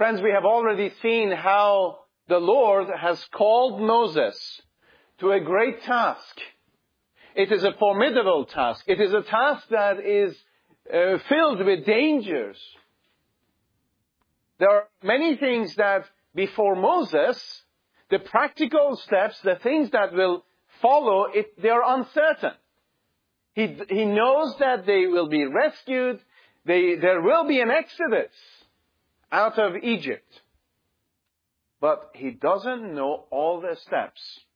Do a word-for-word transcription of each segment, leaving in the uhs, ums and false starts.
Friends, we have already seen how the Lord has called Moses to a great task. It is a formidable task. It is a task that is uh, filled with dangers. There are many things that before Moses, the practical steps, the things that will follow, it, they are uncertain. He, he knows that they will be rescued. They, there will be an exodus out of Egypt. But he doesn't know all the steps.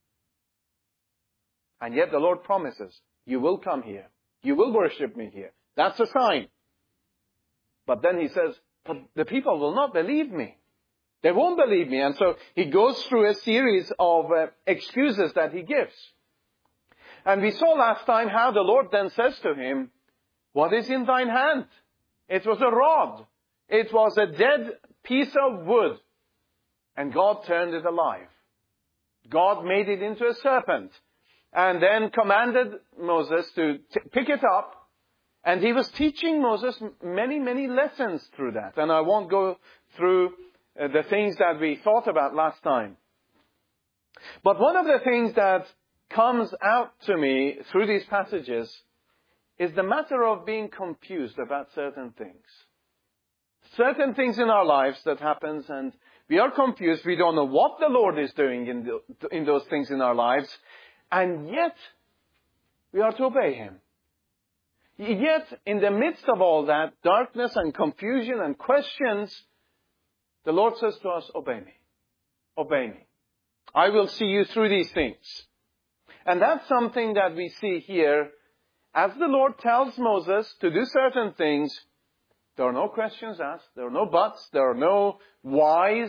And yet the Lord promises, you will come here. You will worship me here. That's a sign. But then he says, but the people will not believe me. They won't believe me. And so he goes through a series of uh, excuses that he gives. And we saw last time how the Lord then says to him, what is in thine hand? It was a rod. It was a dead piece of wood. And God turned it alive. God made it into a serpent. And then commanded Moses to t- pick it up. And he was teaching Moses many, many lessons through that. And I won't go through uh, the things that we thought about last time. But one of the things that comes out to me through these passages is the matter of being confused about certain things. Certain things in our lives that happens and we are confused. We don't know what the Lord is doing in, the, in those things in our lives. And yet, we are to obey Him. Yet, in the midst of all that darkness and confusion and questions, the Lord says to us, obey me. Obey me. I will see you through these things. And that's something that we see here. As the Lord tells Moses to do certain things, there are no questions asked. There are no buts. There are no whys.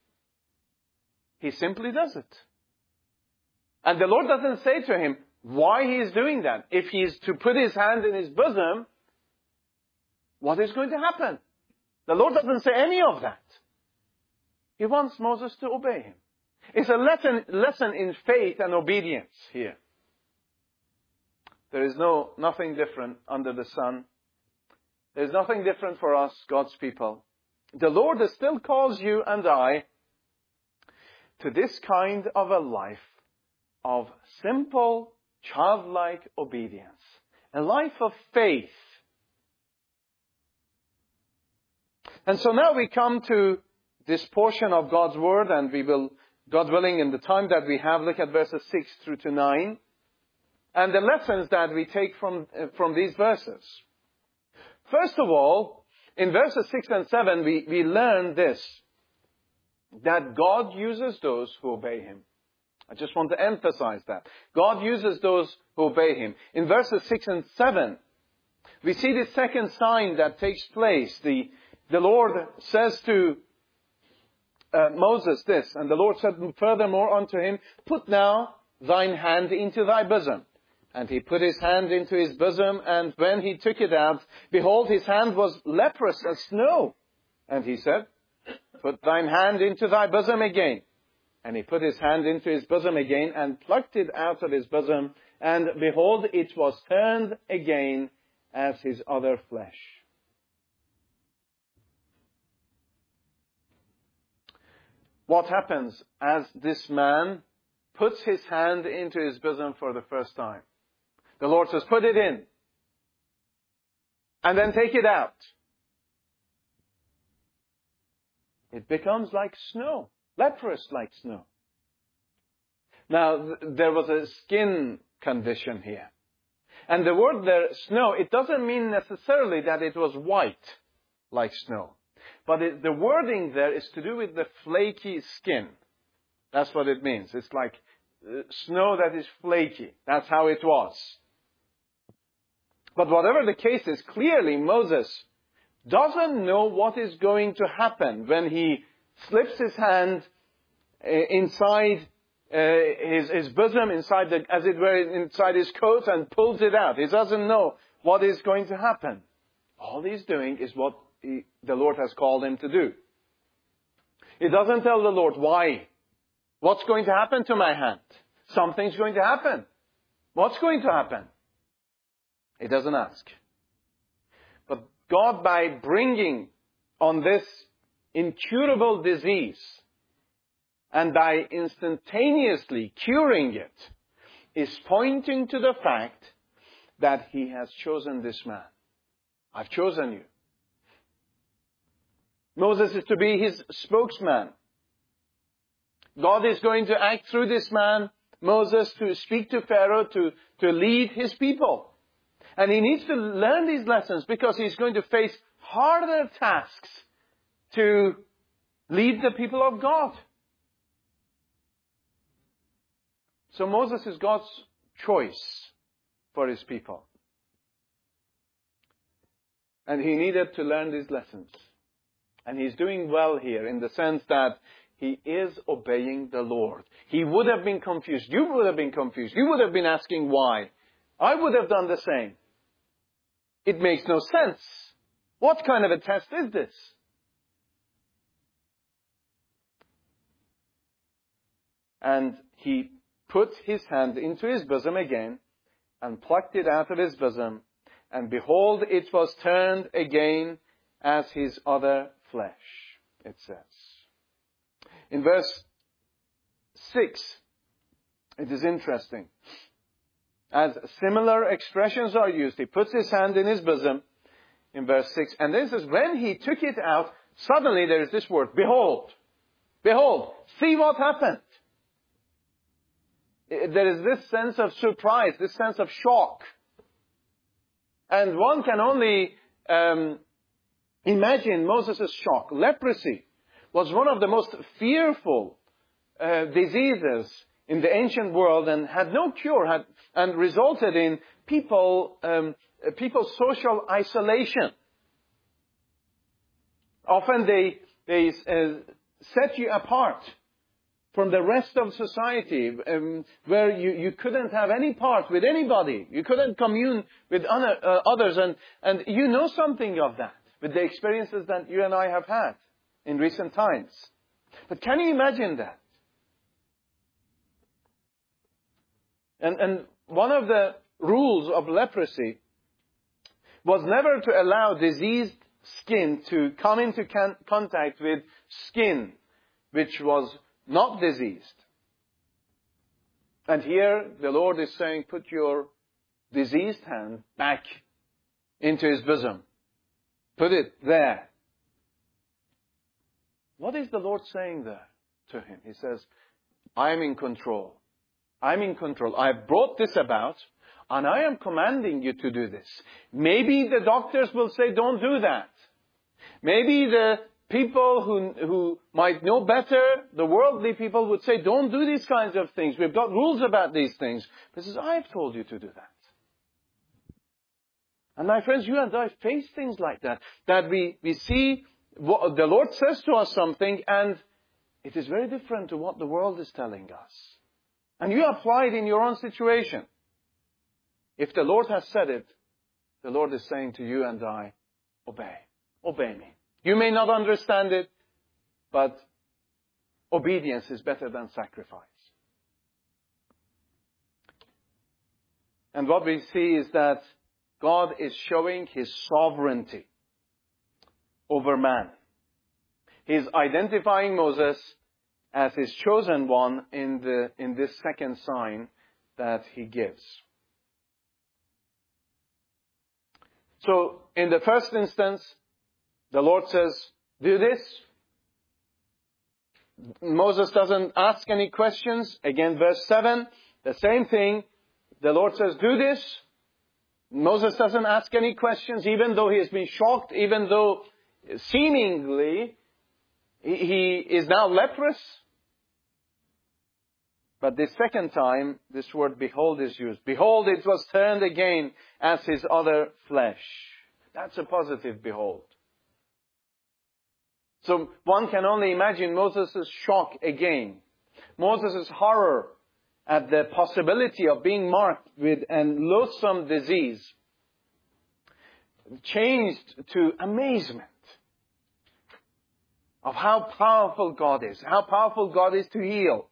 He simply does it. And the Lord doesn't say to him why he is doing that. If he is to put his hand in his bosom, what is going to happen? The Lord doesn't say any of that. He wants Moses to obey him. It's a lesson, lesson in faith and obedience here. There is no nothing different under the sun. There is nothing different for us, God's people. The Lord still calls you and I to this kind of a life of simple, childlike obedience. A life of faith. And so now we come to this portion of God's Word, and we will, God willing, in the time that we have, look at verses six through to nine. And the lessons that we take from, uh, from these verses. First of all, in verses six and seven, we, we learn this. That God uses those who obey Him. I just want to emphasize that. God uses those who obey Him. In verses six and seven, we see the second sign that takes place. The, the Lord says to uh, Moses this, and the Lord said furthermore unto him, put now thine hand into thy bosom. And he put his hand into his bosom, and when he took it out, behold, his hand was leprous as snow. And he said, put thine hand into thy bosom again. And he put his hand into his bosom again, and plucked it out of his bosom, and behold, it was turned again as his other flesh. What happens as this man puts his hand into his bosom for the first time? The Lord says, put it in. And then take it out. It becomes like snow. Leprous like snow. Now, th- there was a skin condition here. And the word there, snow, it doesn't mean necessarily that it was white like snow. But it, the wording there is to do with the flaky skin. That's what it means. It's like uh, snow that is flaky. That's how it was. But whatever the case is, clearly Moses doesn't know what is going to happen when he slips his hand uh, inside uh, his, his bosom, inside the, as it were, inside his coat, and pulls it out. He doesn't know what is going to happen. All he's doing is what he, the Lord has called him to do. He doesn't tell the Lord why. What's going to happen to my hand? Something's going to happen. What's going to happen? He doesn't ask. But God, by bringing on this incurable disease, and by instantaneously curing it, is pointing to the fact that He has chosen this man. I've chosen you. Moses is to be His spokesman. God is going to act through this man, Moses, to speak to Pharaoh, to, to lead his people. And he needs to learn these lessons because he's going to face harder tasks to lead the people of God. So Moses is God's choice for His people. And he needed to learn these lessons. And he's doing well here in the sense that he is obeying the Lord. He would have been confused. You would have been confused. You would have been asking why. I would have done the same. It makes no sense. What kind of a test is this? And he put his hand into his bosom again and plucked it out of his bosom. And behold, it was turned again as his other flesh, it says. In verse six, it is interesting. As similar expressions are used, he puts his hand in his bosom in verse six. And then it says, when he took it out, suddenly there is this word, behold. Behold. See what happened. There is this sense of surprise, this sense of shock. And one can only um, imagine Moses' shock. Leprosy was one of the most fearful uh, diseases in the ancient world and had no cure had, and resulted in people, um, people's social isolation. Often they, they uh, set you apart from the rest of society, um, where you, you couldn't have any part with anybody. You couldn't commune with other, uh, others. And, and you know something of that with the experiences that you and I have had in recent times. But can you imagine that? And, and one of the rules of leprosy was never to allow diseased skin to come into con- contact with skin which was not diseased. And here the Lord is saying, put your diseased hand back into his bosom. Put it there. What is the Lord saying there to him? He says, I'm in control. I'm in control. I've brought this about, and I am commanding you to do this. Maybe the doctors will say, don't do that. Maybe the people who, who might know better, the worldly people, would say, don't do these kinds of things. We've got rules about these things. But he says, I've told you to do that. And my friends, you and I face things like that. That we, we see what the Lord says to us something, and it is very different to what the world is telling us. And you apply it in your own situation. If the Lord has said it, the Lord is saying to you and I, obey. Obey me. You may not understand it, but obedience is better than sacrifice. And what we see is that God is showing His sovereignty over man. He's identifying Moses as His chosen one in the in this second sign that He gives. So, in the first instance, the Lord says, do this. Moses doesn't ask any questions. Again, verse seven, the same thing. The Lord says, do this. Moses doesn't ask any questions, even though he has been shocked, even though seemingly he is now leprous. But the second time, this word behold is used. Behold, it was turned again as his other flesh. That's a positive behold. So one can only imagine Moses' shock again. Moses' horror at the possibility of being marked with an loathsome disease changed to amazement of how powerful God is, how powerful God is to heal.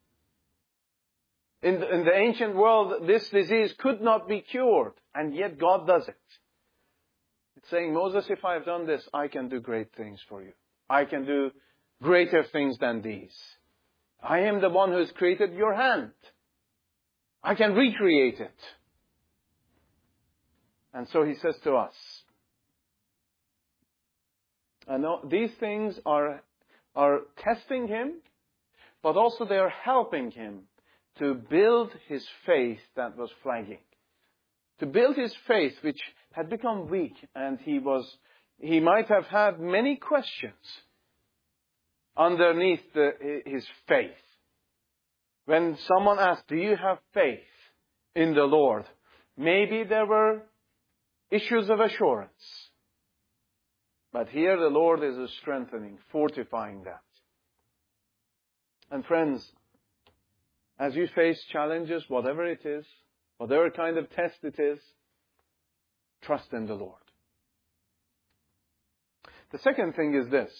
In the, in the ancient world, this disease could not be cured, and yet God does it. It's saying, Moses, if I have done this, I can do great things for you. I can do greater things than these. I am the one who has created your hand. I can recreate it. And so he says to us, and these things are, are testing him, but also they are helping him to build his faith that was flagging. To build his faith, which had become weak, and he was, he might have had many questions underneath the, his faith. When someone asked, do you have faith in the Lord? Maybe there were issues of assurance. But here the Lord is strengthening, fortifying that. And friends, as you face challenges, whatever it is, whatever kind of test it is, trust in the Lord. The second thing is this,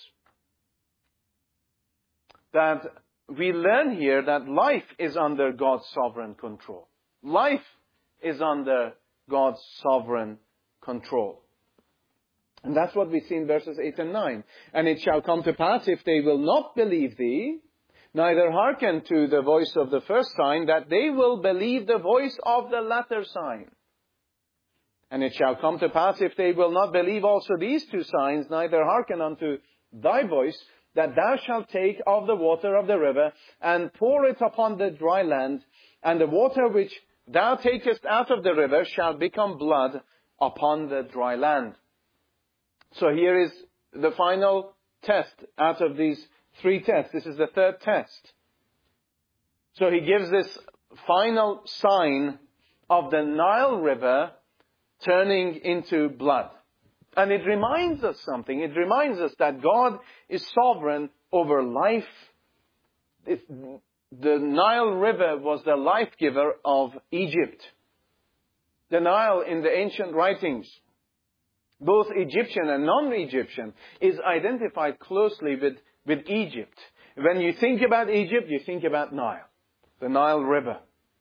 that we learn here that life is under God's sovereign control. Life is under God's sovereign control. And that's what we see in verses eight and nine. And it shall come to pass, if they will not believe thee, neither hearken to the voice of the first sign, that they will believe the voice of the latter sign. And it shall come to pass, if they will not believe also these two signs, neither hearken unto thy voice, that thou shalt take of the water of the river, and pour it upon the dry land, and the water which thou takest out of the river shall become blood upon the dry land. So here is the final test out of these three tests. This is the third test. So he gives this final sign of the Nile River turning into blood. And it reminds us something. It reminds us that God is sovereign over life. It, the Nile River was the life giver of Egypt. The Nile in the ancient writings, both Egyptian and non-Egyptian, is identified closely with, with Egypt. When you think about Egypt, you think about Nile, the Nile River.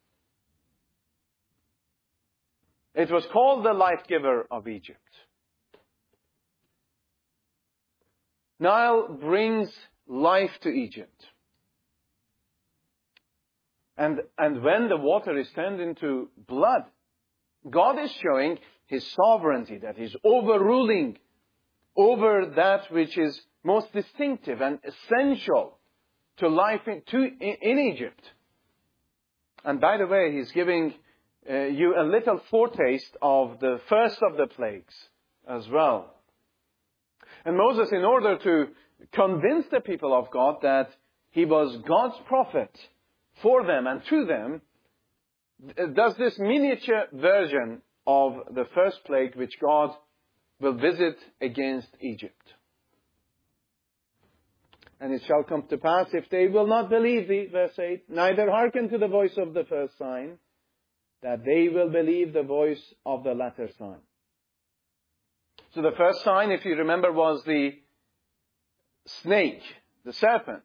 It was called the life giver of Egypt. Nile brings life to Egypt. And, and when the water is turned into blood, God is showing His sovereignty, that He's overruling over that which is most distinctive and essential to life in, to, in, in Egypt. And by the way, He's giving uh, you a little foretaste of the first of the plagues as well. And Moses, in order to convince the people of God that he was God's prophet for them and to them, does this miniature version of the first plague which God will visit against Egypt. And it shall come to pass, if they will not believe thee, verse eight, neither hearken to the voice of the first sign, that they will believe the voice of the latter sign. So the first sign, if you remember, was the snake, the serpent.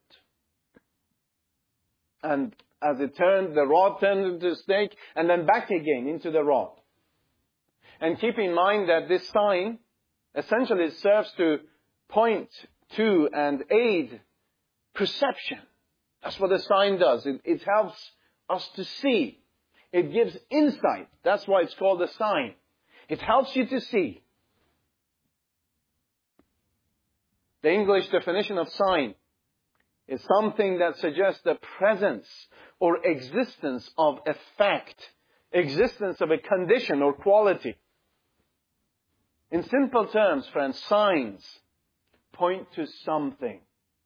And as it turned, the rod turned into a snake, and then back again into the rod. And keep in mind that this sign essentially serves to point to and aid perception. That's what the sign does. It, it helps us to see. It gives insight. That's why it's called a sign. It helps you to see. The English definition of sign is something that suggests the presence or existence of a fact, existence of a condition or quality. In simple terms, friends, signs point to something.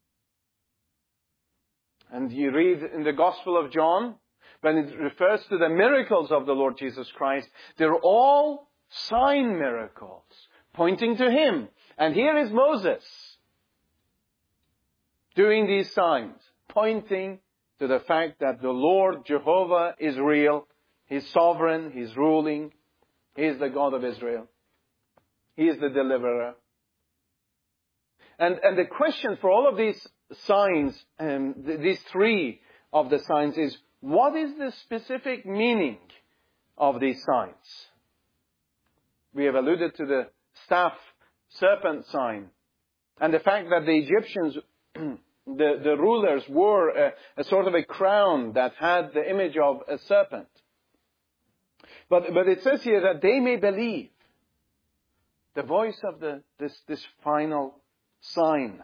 And you read in the Gospel of John, when it refers to the miracles of the Lord Jesus Christ, they're all sign miracles, pointing to Him. And here is Moses doing these signs, pointing to the fact that the Lord Jehovah is real. He's sovereign. He's ruling. He is the God of Israel. He is the deliverer. And, and the question for all of these signs, um, th- these three of the signs, is what is the specific meaning of these signs? We have alluded to the staff serpent sign. And the fact that the Egyptians, the, the rulers, wore a, a sort of a crown that had the image of a serpent. But, but it says here that they may believe the voice of the, this, this final sign.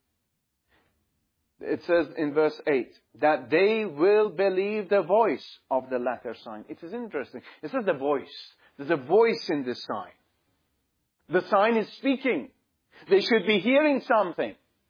It says in verse eight, that they will believe the voice of the latter sign. It is interesting. It says the voice. There's a voice in this sign. The sign is speaking. They should be hearing something.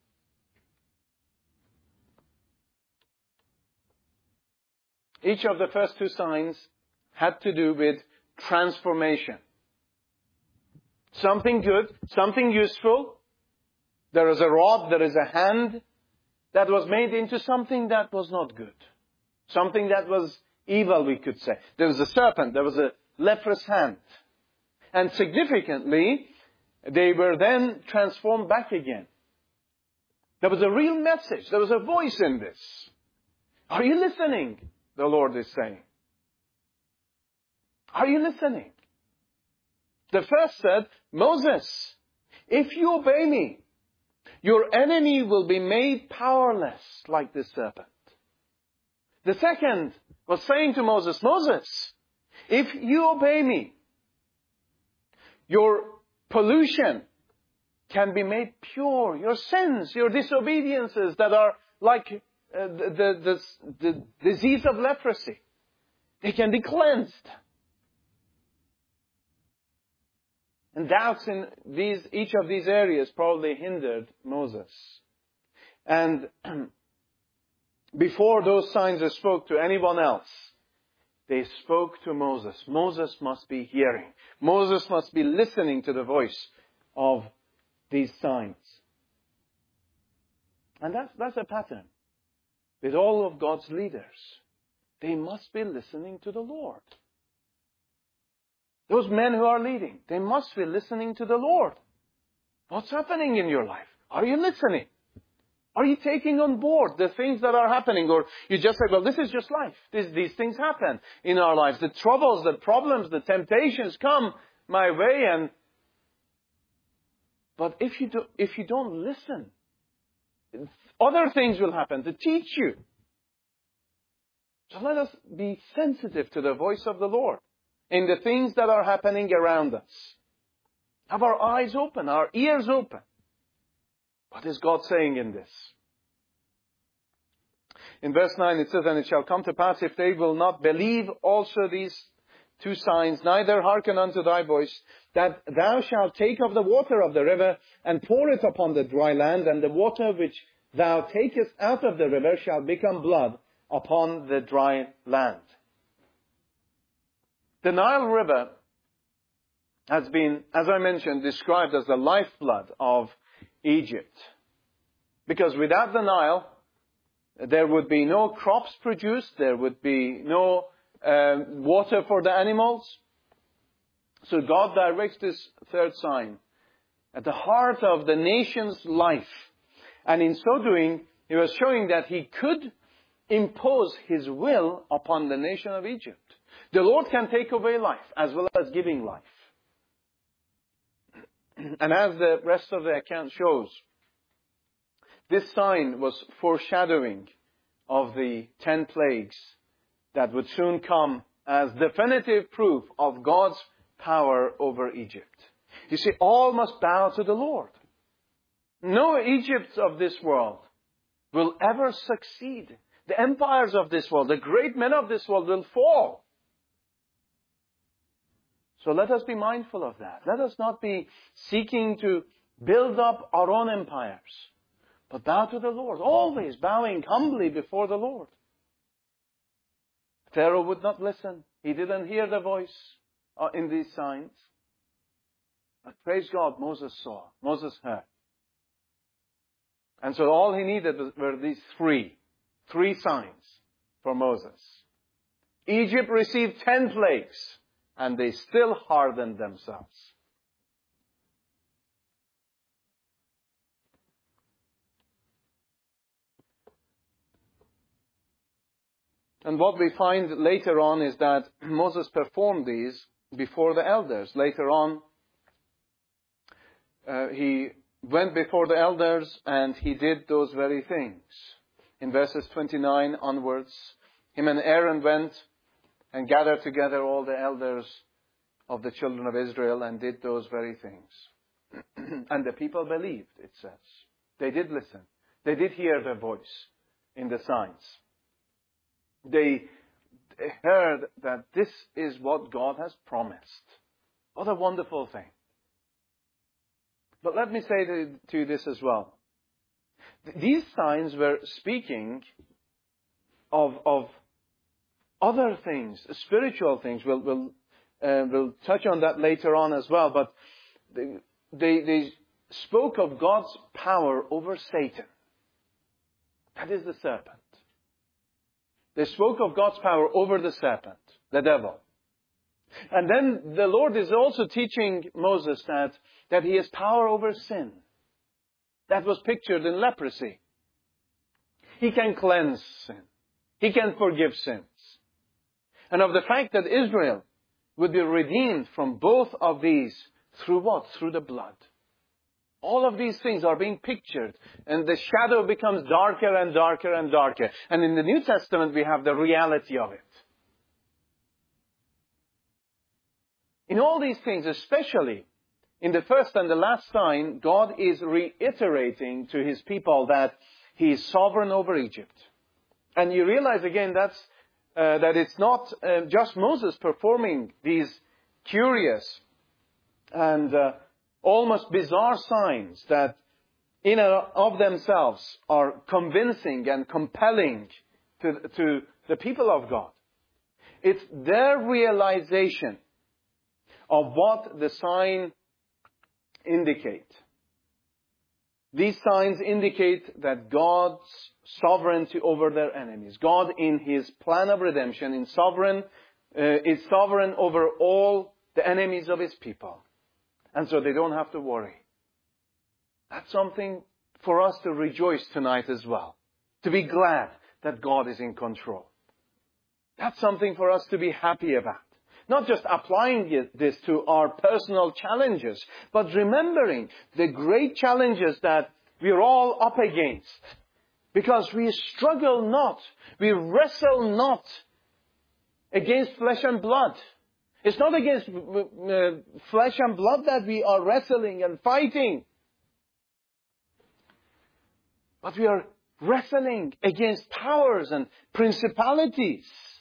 Each of the first two signs had to do with transformation. Something good, something useful. There is a rod, there is a hand that was made into something that was not good. Something that was evil, we could say. There was a serpent, there was a leprous hand. And significantly, they were then transformed back again. There was a real message. There was a voice in this. Are you listening? The Lord is saying. Are you listening? The first said, Moses, if you obey me, your enemy will be made powerless like this serpent. The second was saying to Moses, Moses, if you obey me, your pollution can be made pure. Your sins, your disobediences that are like uh, the, the, the, the disease of leprosy, they can be cleansed. And doubts in these, each of these areas probably hindered Moses. And before those signs spoke to anyone else, they spoke to Moses. Moses must be hearing. Moses must be listening to the voice of these signs. And that's, that's a pattern with all of God's leaders. They must be listening to the Lord. Those men who are leading, they must be listening to the Lord. What's happening in your life? Are you listening? Are you taking on board the things that are happening? Or you just say, well, this is just life. These, these things happen in our lives. The troubles, the problems, the temptations come my way. And But if you, do, if you don't listen, other things will happen to teach you. So let us be sensitive to the voice of the Lord in the things that are happening around us. Have our eyes open, our ears open. What is God saying in this? In verse nine it says, and it shall come to pass if they will not believe also these two signs, neither hearken unto thy voice, that thou shalt take of the water of the river and pour it upon the dry land, and the water which thou takest out of the river shall become blood upon the dry land. The Nile River has been, as I mentioned, described as the lifeblood of Egypt. Because without the Nile, there would be no crops produced, there would be no uh, water for the animals. So God directs this third sign at the heart of the nation's life. And in so doing, He was showing that He could impose His will upon the nation of Egypt. The Lord can take away life as well as giving life. And as the rest of the account shows, this sign was foreshadowing of the ten plagues that would soon come as definitive proof of God's power over Egypt. You see, all must bow to the Lord. No Egypt of this world will ever succeed. The empires of this world, the great men of this world will fall. So let us be mindful of that. Let us not be seeking to build up our own empires, but bow to the Lord, always bowing humbly before the Lord. Pharaoh would not listen. He didn't hear the voice in these signs. But praise God, Moses saw. Moses heard. And so all he needed were these three. Three signs for Moses. Egypt received ten plagues, and they still hardened themselves. And what we find later on is that Moses performed these before the elders. Later on, uh, he went before the elders and he did those very things. In verses twenty-nine onwards, him and Aaron went and gathered together all the elders of the children of Israel and did those very things. And the people believed, it says. They did listen. They did hear the voice in the signs. They heard that this is what God has promised. What a wonderful thing. But let me say to, to you this as well. These signs were speaking of, of other things, spiritual things. We'll, we'll, uh, we'll touch on that later on as well. But they, they, they spoke of God's power over Satan. That is the serpent. They spoke of God's power over the serpent, the devil. And then the Lord is also teaching Moses that, that he has power over sin. That was pictured in leprosy. He can cleanse sin. He can forgive sins. And of the fact that Israel would be redeemed from both of these through what? Through the blood. All of these things are being pictured, and the shadow becomes darker and darker and darker. And in the New Testament, we have the reality of it. In all these things, especially in the first and the last sign, God is reiterating to His people that He is sovereign over Egypt. And you realize again that's, uh, that it's not uh, just Moses performing these curious and uh, almost bizarre signs that in and of themselves are convincing and compelling to, to the people of God. It's their realization of what the sign indicate. These signs indicate that God's sovereignty over their enemies. God in His plan of redemption in sovereign, uh, is sovereign over all the enemies of His people. And so they don't have to worry. That's something for us to rejoice tonight as well. To be glad that God is in control. That's something for us to be happy about. Not just applying this to our personal challenges, but remembering the great challenges that we're all up against. Because we struggle not, we wrestle not against flesh and blood. It's not against uh, flesh and blood that we are wrestling and fighting. But we are wrestling against powers and principalities.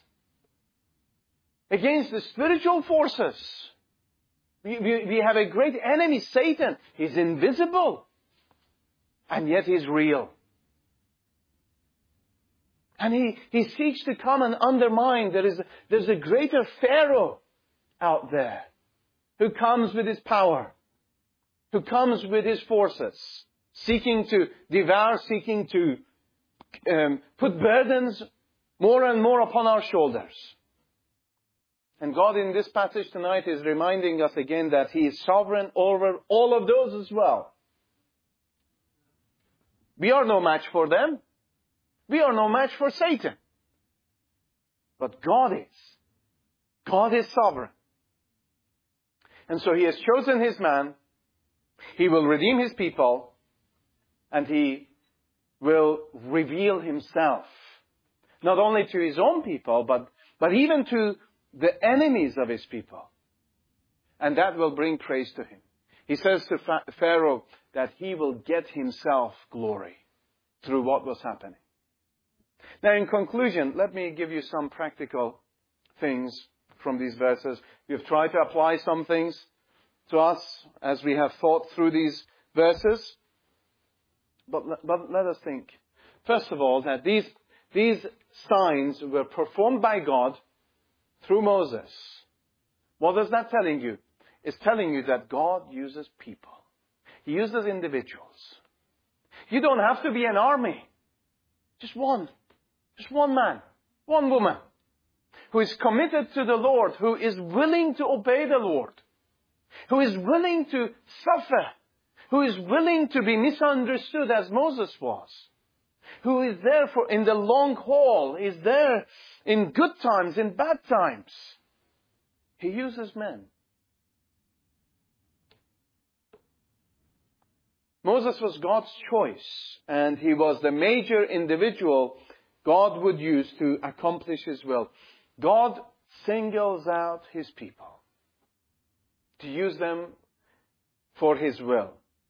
Against the spiritual forces. We, we, we have a great enemy, Satan. He's invisible. And yet he's real. And he, he seeks to come and undermine. There is, there's a greater Pharaoh out there who comes with his power, who comes with his forces, seeking to devour, seeking to um, put burdens more and more upon our shoulders. And God in this passage tonight is reminding us again that He is sovereign over all of those as well. We are no match for them. We are no match for Satan. But God is. God is sovereign. And so He has chosen His man. He will redeem His people. And He will reveal Himself. Not only to His own people, but, but even to the enemies of His people. And that will bring praise to Him. He says to Pharaoh that he will get himself glory through what was happening. Now in conclusion, let me give you some practical things from these verses. We've tried to apply some things to us as we have thought through these verses. But, but let us think. First of all, that these, these signs were performed by God through Moses. What is that telling you? It's telling you that God uses people. He uses individuals. You don't have to be an army. Just one. Just one man. One woman. Who is committed to the Lord. Who is willing to obey the Lord. Who is willing to suffer. Who is willing to be misunderstood as Moses was. Who is there for in the long haul. Is there in good times, in bad times. He uses men. Moses was God's choice, and he was the major individual God would use to accomplish His will. God singles out His people to use them for His will.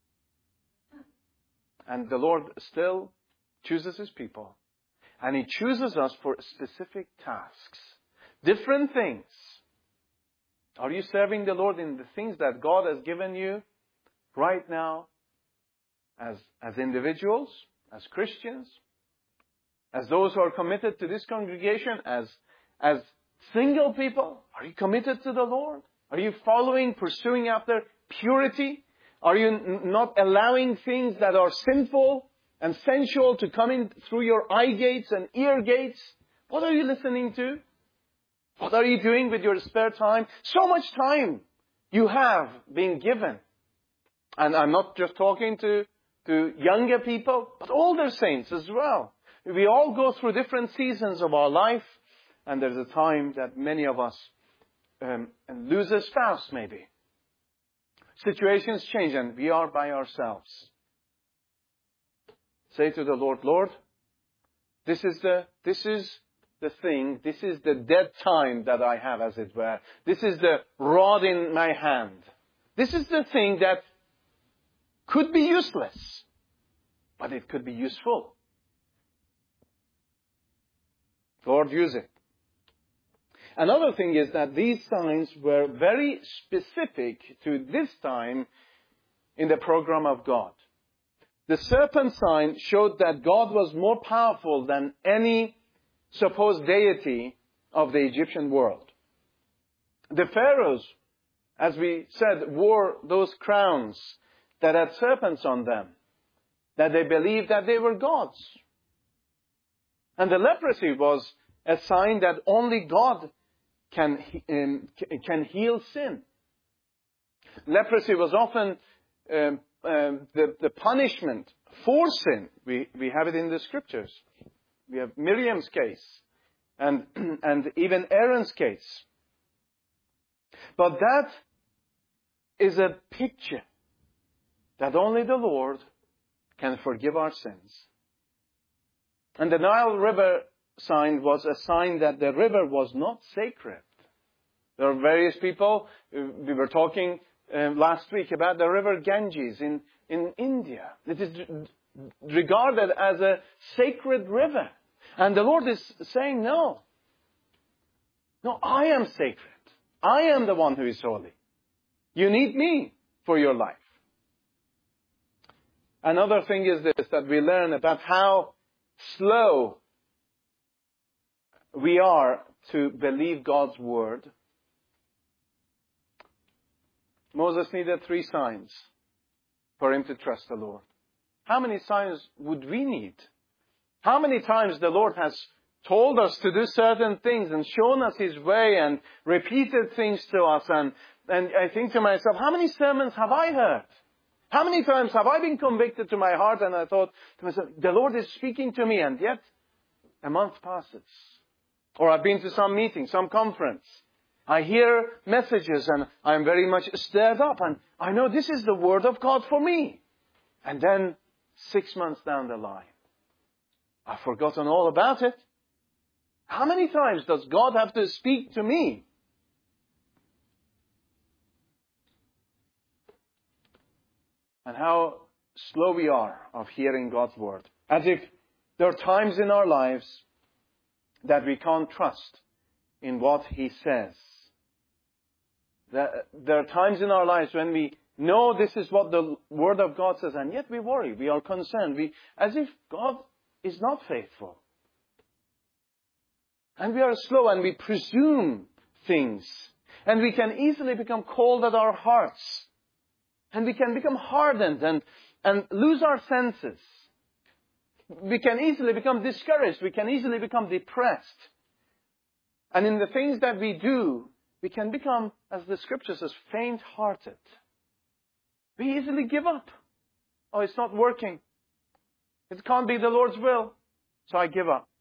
And the Lord still chooses His people. And He chooses us for specific tasks. Different things. Are you serving the Lord in the things that God has given you right now as, as individuals, as Christians, as those who are committed to this congregation, as, as single people? Are you committed to the Lord? Are you following, pursuing after purity? Are you n- not allowing things that are sinful and sensual to come in through your eye gates and ear gates? What are you listening to? What are you doing with your spare time? So much time you have been given. And I'm not just talking to, to younger people, but older saints as well. We all go through different seasons of our life, and there's a time that many of us um, lose a spouse maybe. Situations change and we are by ourselves. Say to the Lord, Lord, this is the, this is the thing, this is the dead time that I have, as it were. This is the rod in my hand. This is the thing that could be useless, but it could be useful. Lord, use it. Another thing is that these signs were very specific to this time in the program of God. The serpent sign showed that God was more powerful than any supposed deity of the Egyptian world. The pharaohs, as we said, wore those crowns that had serpents on them, that they believed that they were gods. And the leprosy was a sign that only God can, um, can heal sin. Leprosy was often um, um, the, the punishment for sin. We, we have it in the scriptures. We have Miriam's case and, and even Aaron's case. But that is a picture that only the Lord can forgive our sins. And the Nile River sign was a sign that the river was not sacred. There are various people, we were talking uh, last week about the river Ganges in, in India. It is regarded as a sacred river. And the Lord is saying, no. No, I am sacred. I am the one who is holy. You need me for your life. Another thing is this, that we learn about how slow we are to believe God's word. Moses needed three signs for him to trust the Lord. How many signs would we need? How many times the Lord has told us to do certain things and shown us His way and repeated things to us, and, and I think to myself, how many sermons have I heard? How many times have I been convicted to my heart and I thought to myself, the Lord is speaking to me, and yet a month passes. Or I've been to some meeting, some conference. I hear messages and I'm very much stirred up and I know this is the word of God for me. And then six months down the line, I've forgotten all about it. How many times does God have to speak to me? And how slow we are of hearing God's word. As if there are times in our lives that we can't trust in what He says. There are times in our lives when we know this is what the Word of God says, and yet we worry, we are concerned, we, as if God is not faithful. And we are slow and we presume things. And we can easily become cold at our hearts. And we can become hardened and, and lose our senses. We can easily become discouraged. We can easily become depressed. And in the things that we do, we can become, as the scripture says, faint-hearted. We easily give up. Oh, it's not working. It can't be the Lord's will. So I give up.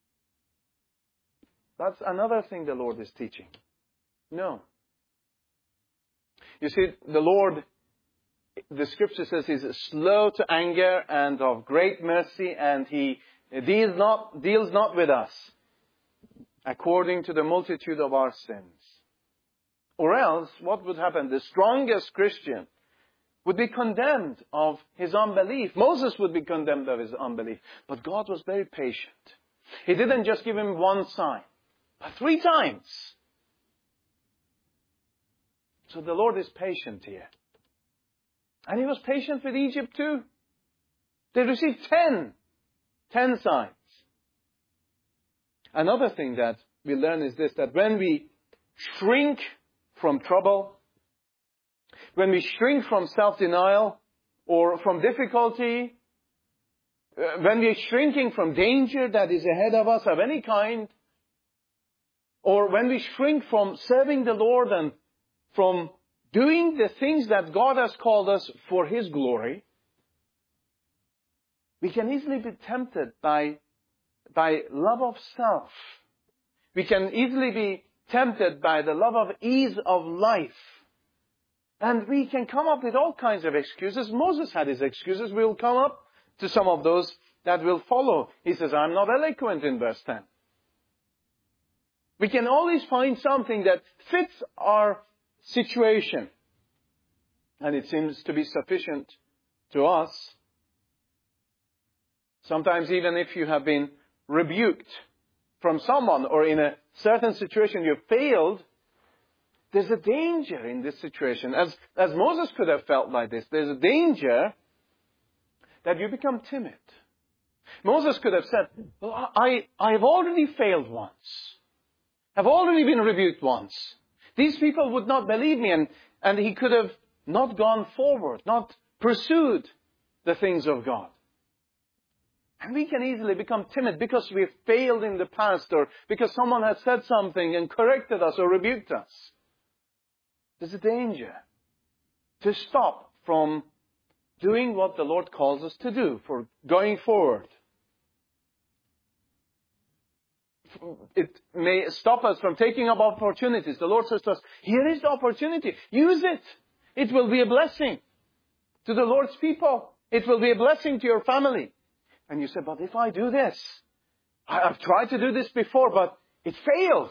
That's another thing the Lord is teaching. No. You see, the Lord the scripture says he's slow to anger and of great mercy, and he deals not, deals not with us according to the multitude of our sins. Or else, what would happen? The strongest Christian would be condemned of his unbelief. Moses would be condemned of his unbelief. But God was very patient. He didn't just give him one sign, but three times. So the Lord is patient here. And He was patient with Egypt too. They received ten. Ten signs. Another thing that we learn is this, that when we shrink from trouble, when we shrink from self-denial or from difficulty, uh, when we are shrinking from danger that is ahead of us of any kind, or when we shrink from serving the Lord and from doing the things that God has called us for His glory, we can easily be tempted by, by love of self. We can easily be tempted by the love of ease of life. And we can come up with all kinds of excuses. Moses had his excuses. We'll come up to some of those that will follow. He says, I'm not eloquent in verse ten. We can always find something that fits our situation. And it seems to be sufficient to us. Sometimes even if you have been rebuked from someone or in a certain situation you failed, there's a danger in this situation. As, as Moses could have felt like this, there's a danger that you become timid. Moses could have said, well, I, I've already failed once. I've already been rebuked once. These people would not believe me, and, and he could have not gone forward, not pursued the things of God. And we can easily become timid because we've failed in the past, or because someone has said something and corrected us or rebuked us. There's a danger to stop from doing what the Lord calls us to do, for going forward. It may stop us from taking up opportunities. The Lord says to us, here is the opportunity. Use it. It will be a blessing to the Lord's people. It will be a blessing to your family. And you say, but if I do this, I've tried to do this before, but it failed.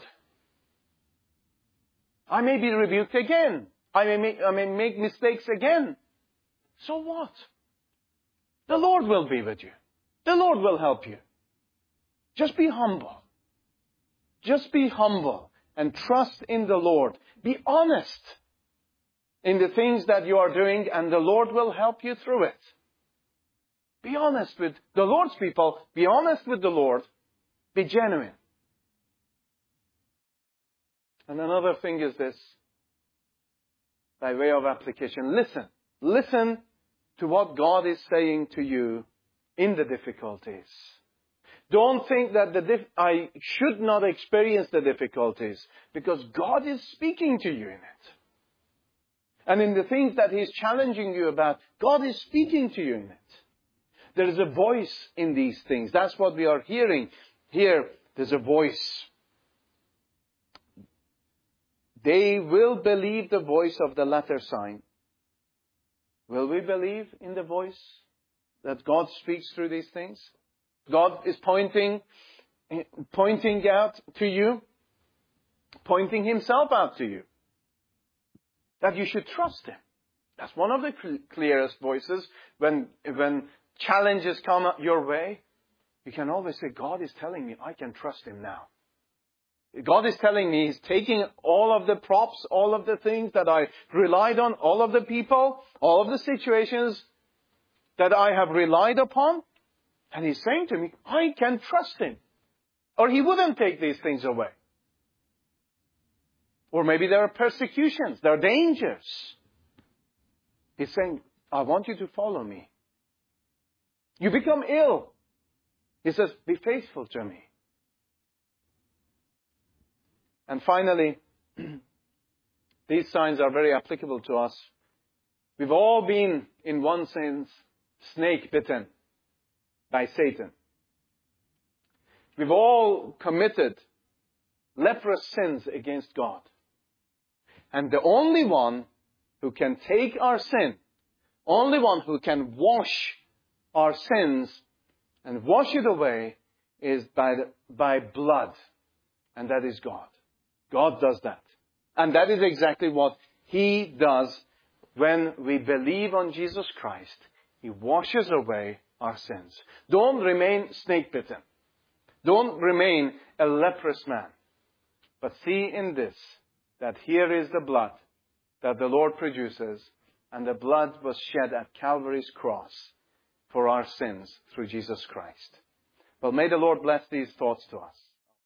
I may be rebuked again. I may make, I may make mistakes again. So what? The Lord will be with you. The Lord will help you. Just be humble. Just be humble and trust in the Lord. Be honest in the things that you are doing, and the Lord will help you through it. Be honest with the Lord's people. Be honest with the Lord. Be genuine. And another thing is this, by way of application. Listen. Listen to what God is saying to you in the difficulties. Don't think that the dif- I should not experience the difficulties, because God is speaking to you in it. And in the things that He's challenging you about, God is speaking to you in it. There is a voice in these things. That's what we are hearing. Here, there's a voice. They will believe the voice of the latter sign. Will we believe in the voice that God speaks through these things? God is pointing, pointing out to you, pointing Himself out to you, that you should trust Him. That's one of the cl- clearest voices. When, when challenges come your way, you can always say, God is telling me I can trust Him now. God is telling me He's taking all of the props, all of the things that I relied on, all of the people, all of the situations that I have relied upon, and He's saying to me, I can trust Him. Or He wouldn't take these things away. Or maybe there are persecutions, there are dangers. He's saying, I want you to follow me. You become ill. He says, be faithful to me. And finally, these signs are very applicable to us. We've all been, in one sense, snake bitten by Satan. We've all committed leprous sins against God. And the only one who can take our sin, only one who can wash our sins and wash it away is by, the, by blood. And that is God. God does that. And that is exactly what He does when we believe on Jesus Christ. He washes away our sins. Don't remain snake-bitten. Don't remain a leprous man. But see in this, that here is the blood that the Lord produces, and the blood was shed at Calvary's cross for our sins through Jesus Christ. Well, may the Lord bless these thoughts to us.